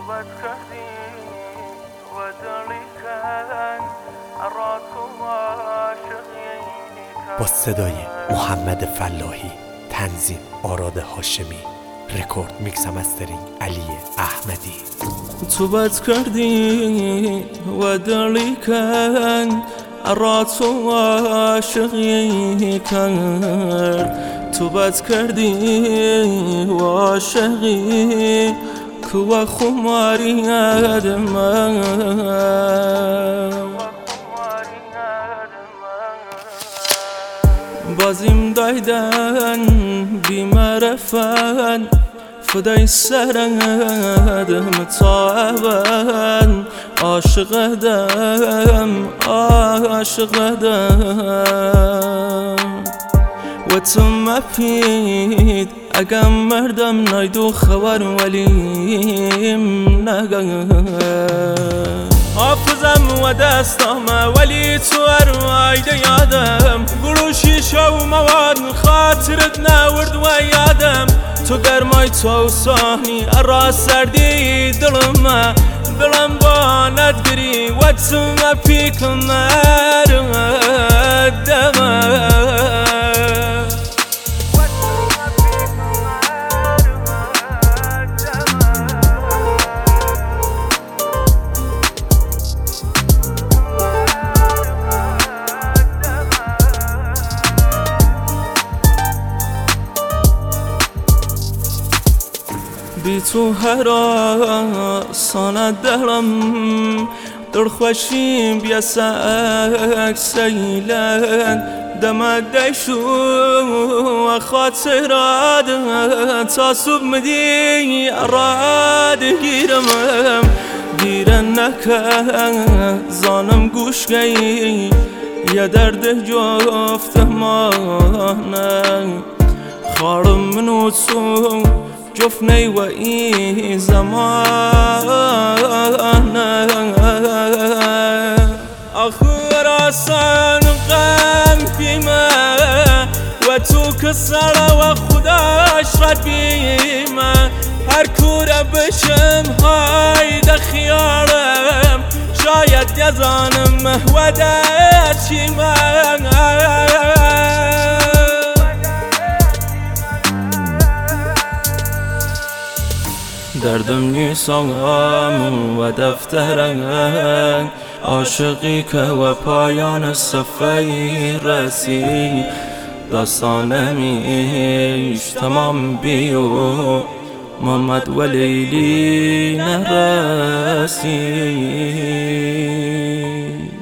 با صدای محمد فلاحی، تنظیم آراد هاشمی، رکورد میکس و مسترینگ علی احمدی. تو بد کردی و دلی کن را تو عاشقی کرد. تو بد کردی و عاشقی که و خماری من بازیم دایدن بی معرفن فدای سرم تابن عاشق دم و تو مپید اگم مردم نایدو خبر ولیم نگم حافظم و دستام ولی تو ارواید یادم گروشی شو مواد خاطرت نورد و یادم تو گرمای تو سانی ارا سردی دلم بانت گری و تو مپیکم دمم بی تو هر آسانه دلم در خوشیم بیاسک سیلن دم دیشو و خاطرات تا صبح مدی اراد گیرن نکن زانم گوش گی یا درد جفت مانه خارم منو تو جفني وإي زمان آخر آسان غم فيما وتكسر وخداش ربيما هر كورة بشم هايدا خيارم شايد يزانم ودات شيما دردم نیستم و دفترم عاشقی که و پایان صفحه‌ای رسید داستانمیش تمام بیو محمد و لیلی نرسید.